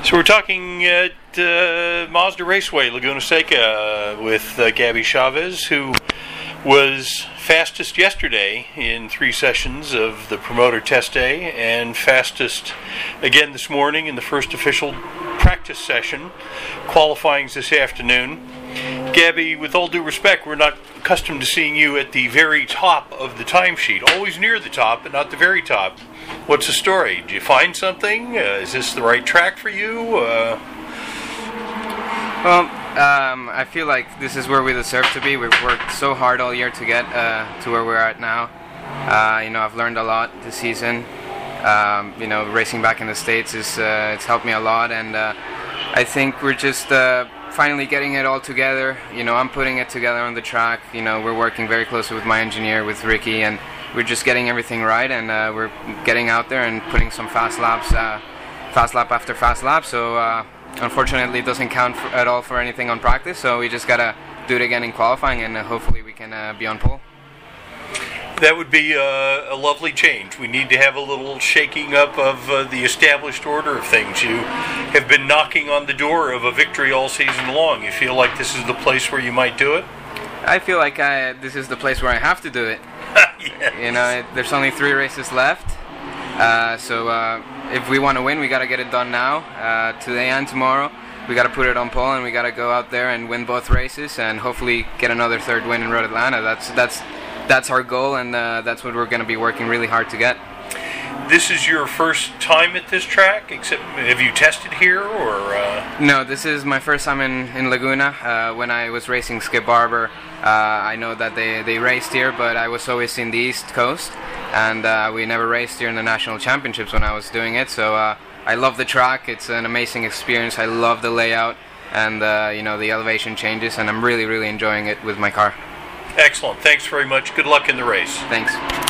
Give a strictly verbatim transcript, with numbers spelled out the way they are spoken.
So we're talking at uh, Mazda Raceway, Laguna Seca, uh, with uh, Gabby Chavez, who was fastest yesterday in three sessions of the promoter test day, and fastest again this morning in the first official practice session. Qualifying's this afternoon. Gabby, with all due respect, we're not accustomed to seeing you at the very top of the timesheet. Always near the top, but not the very top. What's the story? Did you find something? Uh, is this the right track for you? Uh... Well, um, I feel like this is where we deserve to be. We've worked so hard all year to get uh, to where we're at now. Uh, you know, I've learned a lot this season. Um, you know, racing back in the States is uh, it's helped me a lot, and uh, I think we're just uh, finally getting it all together. You know, I'm putting it together on the track. You know, we're working very closely with my engineer, with Ricky, and we're just getting everything right, and uh, we're getting out there and putting some fast laps, uh, fast lap after fast lap. So uh, unfortunately, it doesn't count for, at all for anything on practice. So we just gotta do it again in qualifying, and uh, hopefully we can uh, be on pole. That would be uh, a lovely change. We need to have a little shaking up of uh, the established order of things. You have been knocking on the door of a victory all season long. You feel like this is the place where you might do it? I feel like I, this is the place where I have to do it. Yes. You know, it, there's only three races left. Uh, so uh, if we want to win, we got to get it done now, uh, today and tomorrow. We got to put it on pole, and we got to go out there and win both races, and hopefully get another third win in Road Atlanta. That's that's that's our goal, and uh, that's what we're going to be working really hard to get. This is your first time at this track, except have you tested here or? Uh... No, this is my first time in in Laguna. Uh, when I was racing Skip Barber, uh, I know that they they raced here, but I was always in the East Coast, and uh, we never raced here in the national championships when I was doing it. So uh, I love the track. It's an amazing experience. I love the layout and uh, you know, the elevation changes, and I'm really really enjoying it with my car. Excellent. Thanks very much. Good luck in the race. Thanks.